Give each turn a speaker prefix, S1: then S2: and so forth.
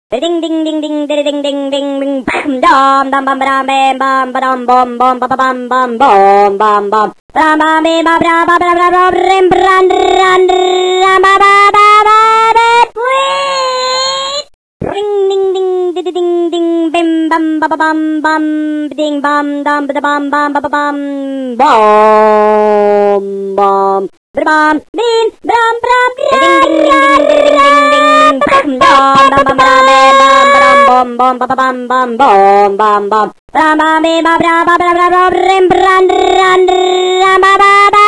S1: Ding ding ding ding ding ding ding ding ding dum dum bum bam bam bam bum bum bum bum bum bum bum bum bum bam bam bam bam bam bam bam bam rim bran ran ram ba ba ba ba ba ring ding ding ding ding ding bim bum ba ba bum bum ding bum dum ba bum bum ba ba bum bum bum bam bin bram bram ding ding ding ding ding ding ding dum bum bum bam bam bum bum ba ba bum bum bum bum bum bam bam ba ba ba ba ba rim bran ran ram ba ba ba